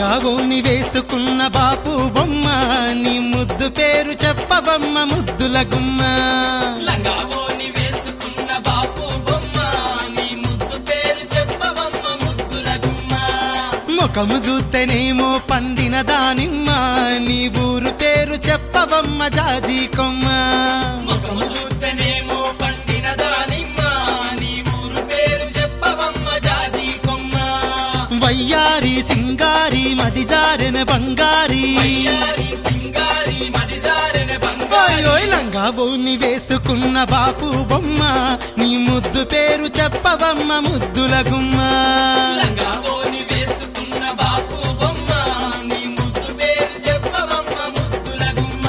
లంగావోని వేసుకున్న బాపు బొమ్మ నీ ముద్దు పేరు చెప్పవమ్మ ముద్దుల గుమ్మ లంగావోని వేసుకున్న బాపు బొమ్మ నీ ముద్దు పేరు చెప్పవమ్మ ముద్దుల గుమ్మ ముఖము చూస్తేనేమో పండిన దానిమ్మ నీ ఊరు పేరు చెప్పవమ్మ జాజి కొమ్మ ముఖము చూస్తేనేమో పండిన దానిమ్మ నీ ఊరు పేరు చెప్పవమ్మ జాజి కొమ్మ వయ్యారి సింగారి మది జారెన బంగారి వయ్యారి సింగారి మది జారెన బంగారి ఓయ్ లంగావోని వేసుకున్న బాపు బొమ్మ నీ ముద్దు పేరు చెప్పవమ్మ ముద్దుల గుమ్మ లంగావోని వేసుకున్న బాపు బొమ్మ నీ ముద్దు పేరు చెప్పవమ్మ ముద్దుల గుమ్మ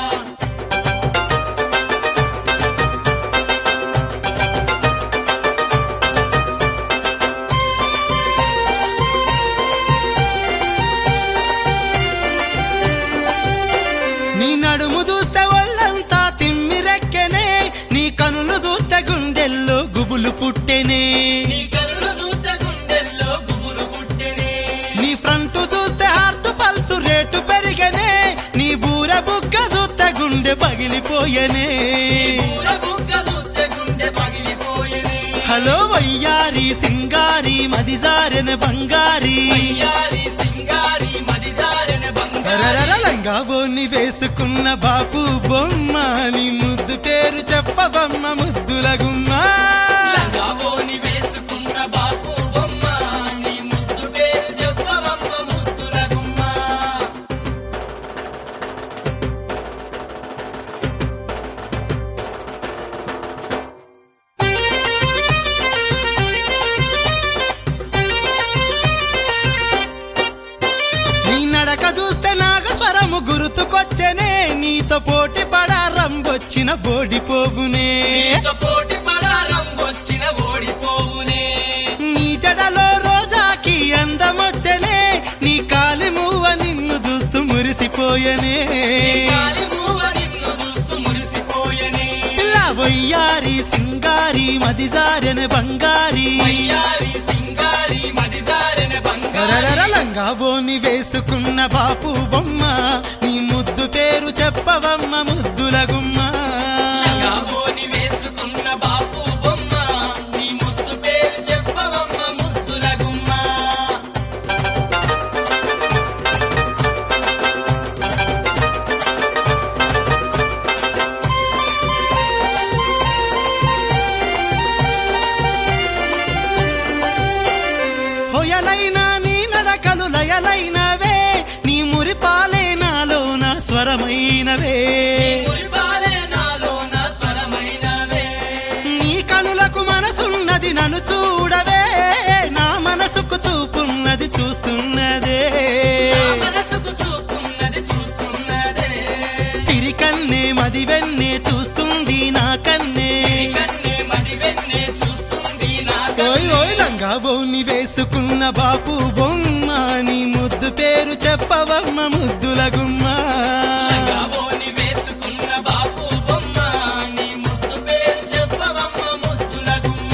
నీ నడుము చూస్తే ఒళ్ళంతా తిమ్మిరెక్కెనే నీ కనులు చూస్తే గుండెల్లో గుబులు పుట్టెనే నీ కనులు చూస్తే గుండెల్లో గుబులు పుట్టెనే నీ ఫ్రంట్ చూస్తే హార్ట్ పల్సు రేటు పెరిగనే నీ బూర బుగ్గ చూస్తే గుండె పగిలిపోయనే పూల బుగ్గ చూస్తే గుండె పగిలిపోయెనే హలో వయ్యారి సింగారి మది జారెన బంగారి వయ్యారి సింగారి మది జారెన బంగారి లంగావోని వేసుకున్న బాపు బొమ్మ నీ ముద్దు పేరు చెప్పవమ్మ ముద్దుల గుమ్మ లంగావోని వేసుకున్న బాపు బొమ్మ నీ ముద్దు పేరు చెప్పవమ్మ ముద్దుల గుమ్మ నీ నడక చూస్తే నాగస్వరము గుర్తుకొచ్చనే నీతో పోటీ పడా రంబొచ్చిన బోడిపోవునే నీతో పోటీ పడారం వచ్చిన ఓడిపోవునే నీ జడలో రోజాకి అందమొచ్చనే నీ కాలి మువ్వ నిన్ను చూస్తూ మురిసిపోయనే కాలి మూవ నిన్ను చూస్తూ మురిసిపోయెనే ఇలా వయ్యారి సింగారి మది జారెన బంగారి వయ్యారి సింగారి మది జారెన బంగారి లంగావోని వేసుకున్న బాపు బొమ్మ నీ ముద్దు పేరు చెప్పవమ్మ ముద్దుల గుమ్మ లంగావోని వేసుకున్న బాపు బొమ్మ నీ ముద్దు పేరు చెప్పవమ్మ ముద్దుల గుమ్మ హొయలైనా నీ నడకలు లయలైనవే నీ మురిపాలే నాలోన స్వరమైనవే మురిపాలే నాలోన స్వరమైనవే నీ కనులకు మనసున్నది నన్ను చూడవే నా మనసుకు చూపున్నది చూస్తున్నదే నా మనసుకు చూపున్నది చూస్తున్నదే సిరికన్నే మది వెన్నే చూస్తుంది నా కన్నే కన్నే మది వెన్నే చూస్తుంది నా ఓయ్ ఓయ్ లంగావోని వేసుకున్న బాపు బొమ్మ నీ ముద్దు పేరు చెప్పవమ్మ ముద్దుల గుమ్మ లంగావోని వేసుకున్న బాపు బొమ్మ నీ ముద్దు పేరు చెప్పవమ్మ ముద్దుల గుమ్మ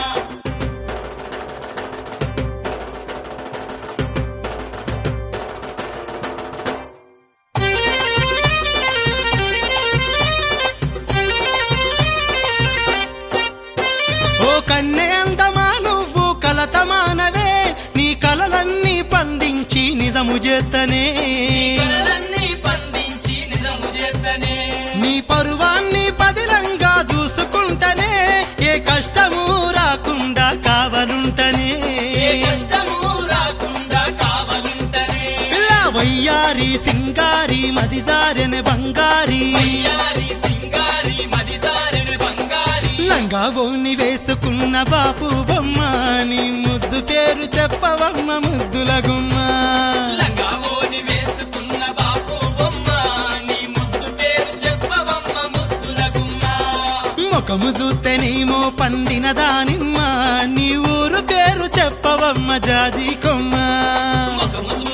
ఓ కన్నె అందమా నువ్వు కలతమానవే నీ కలలన్నీ పండించి నిజము చేతనే కలలన్నీ పండించి నిజము చేతనే నీ పరువాన్ని పదిలంగా చూసుకుంటనే ఏ కష్టము రాకుండా కావలుంటనే ఏ కష్టము రాకుండా కావలుంటనే ఇలా వయ్యారి సింగారి మది జారెన బంగారి వయ్యారి సింగారి మది జారెన బంగారి లంగావోని వేసుకున్న బాపు బొమ్మ నీ ముద్దు పేరు చెప్పవమ్మ ముద్దుల గుమ్మ లంగావోని వేసుకున్న బాపు బొమ్మ నీ ముద్దు పేరు చెప్పవమ్మ ముద్దుల గుమ్మ ముఖము చూస్తేనేమో పండిన దానిమ్మ నీ ఊరు పేరు చెప్పవమ్మ జాజి కొమ్మ ముఖము